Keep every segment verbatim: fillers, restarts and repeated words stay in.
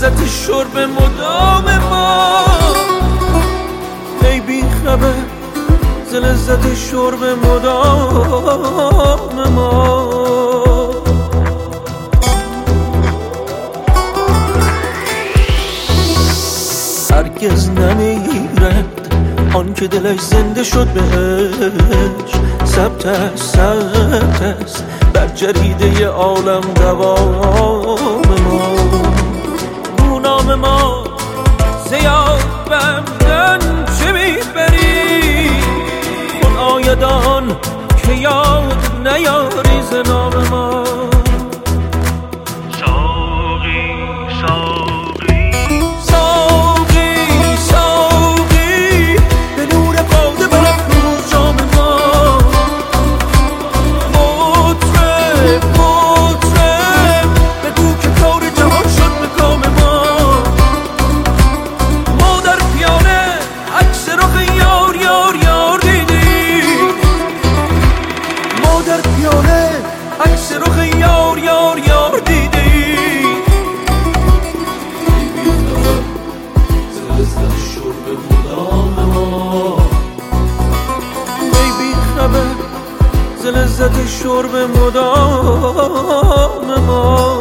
لذت شرب مدام ما. ای بی خبر ز لذت شرب مدام ما. هرگز نمیرد آن که دلش زنده شد بهش، ثبت است ثبت است بر جریده عالم دوام ما. گونام ما زیاد بمدن چه میبری، اون آیدان که یاد نیاری ز نام ما. عکس رخ یار یار یار دیدی. ای بی خبر ز لذت شرب مدام ما.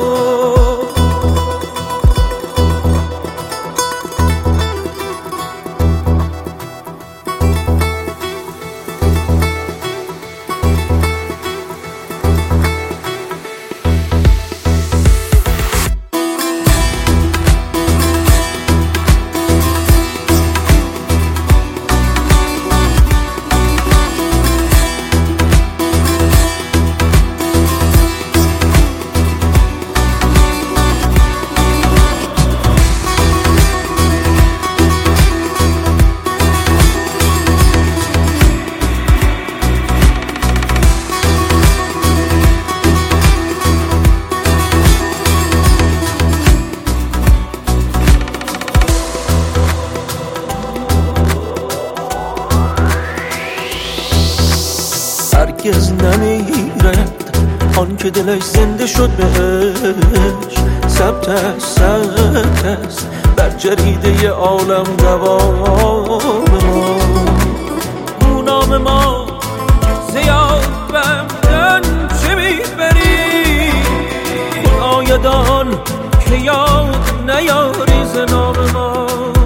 هرگز نمیرد آن که دلش زنده شد بهش، ثبت است ثبت است بر جریده عالم دوام ما. گونام ما زیاد بمدن چه میبری، اون آیدان که یاد نیاری ز نام ما.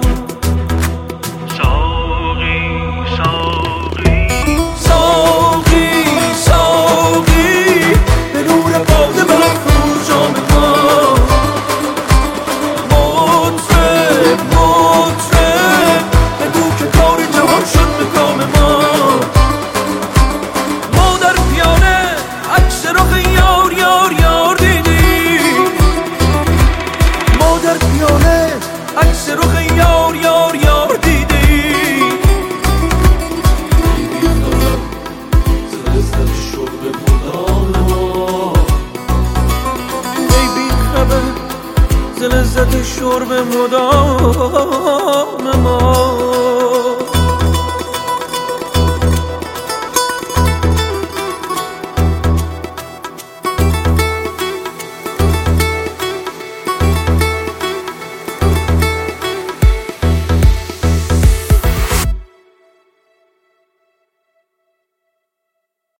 عکس رخ یار یار یار دیدی. ای بی خبر ز لذت شرب مدام ما.